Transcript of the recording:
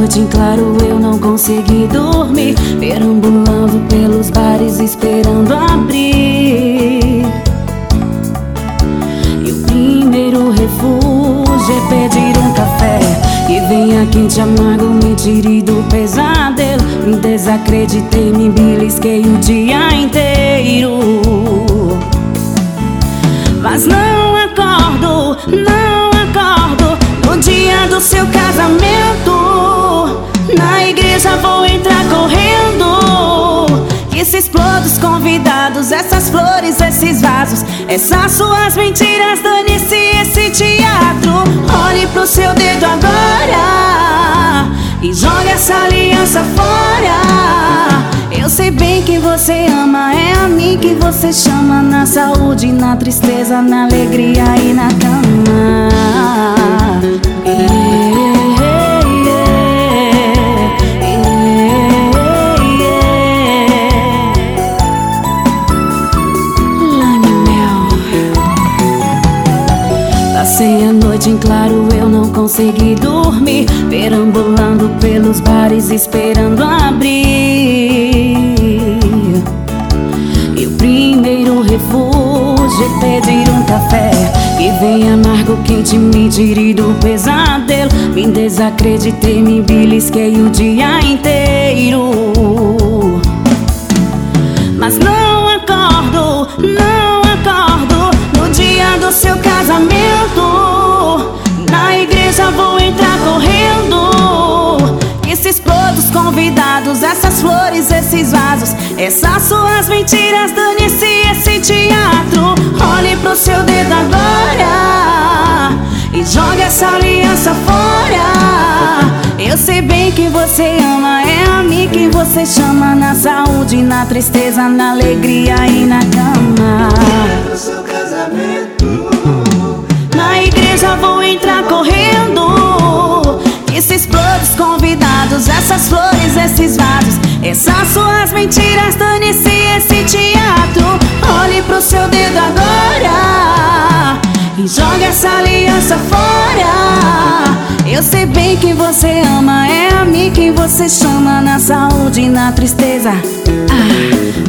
noite em claro eu não consegui dormir, perambulando pelos bares esperando abrir. E o primeiro refúgio é pedir um café que venha quente, amargo, me tire do pesadelo. Me desacreditei, me belisquei o dia inteiro, mas não acordo, não acordo no dia do seu casamento. Na igreja vou entrar correndo, que se explodam os convidados, essas flores, esses vasos, essas suas mentiras, dane-se esse teatro. Olhe pro seu dedo agora e jogue essa aliança fora. Eu sei bem que você ama, é a mim que você chama. Na saúde, na tristeza, na alegria e na cama. Passei a noite em claro, eu não consegui dormir, perambulando pelos bares esperando abrir. E o primeiro refúgio é pedir um café que venha amargo, quente, me tire do pesadelo. Me desacreditei, me belisquei o dia inteiro, mas não acordo, não acordo no dia do seu casamento. Na igreja vou entrar correndo, que se explodam os convidados, essas flores, esses vasos, essas suas mentiras, dane-se esse teatro. Olhe pro seu dedo agora e jogue essa aliança fora. Eu sei bem que você ama, é a mim que você chama. Na saúde, na tristeza, na alegria e na cama. No seu casamento, na igreja vou entrar correndo, que se explodam os convidados, essas flores, esses vasos, essas suas mentiras, dane-se esse teatro. Olhe pro seu dedo agora e jogue essa aliança fora. Eu sei bem que você ama, é a mim quem você chama. Na saúde, na tristeza,